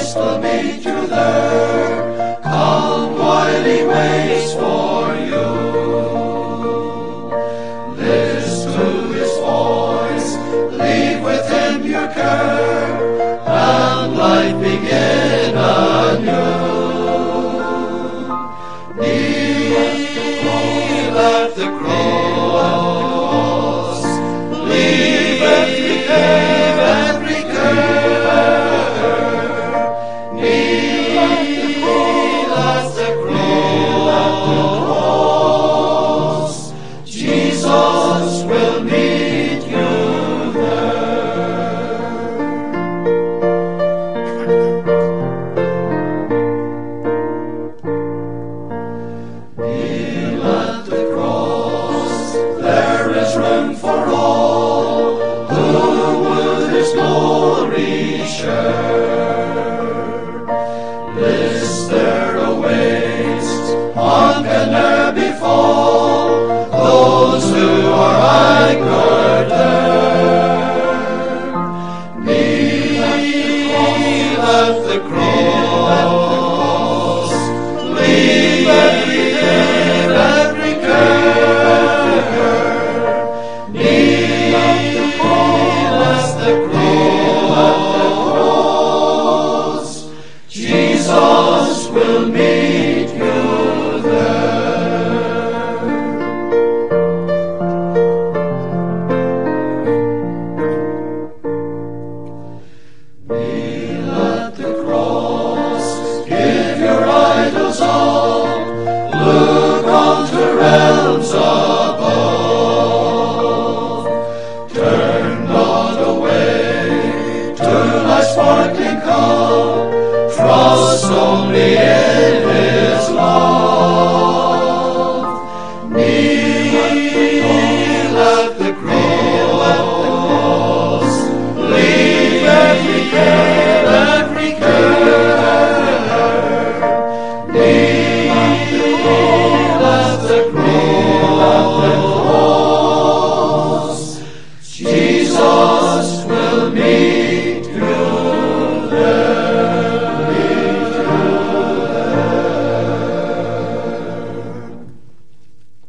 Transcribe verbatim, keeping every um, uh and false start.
Christ will meet you there. Come while he waits for you. Listen to his voice, leave with him your care, and life begin anew. Kneel at the cross, leave every care, every care. Kneel at the cross, Jesus will meet you there. Kneel at the cross, there is room for all who would his glory share. Bliss there awaits, harm can ne'er befall those who are anchored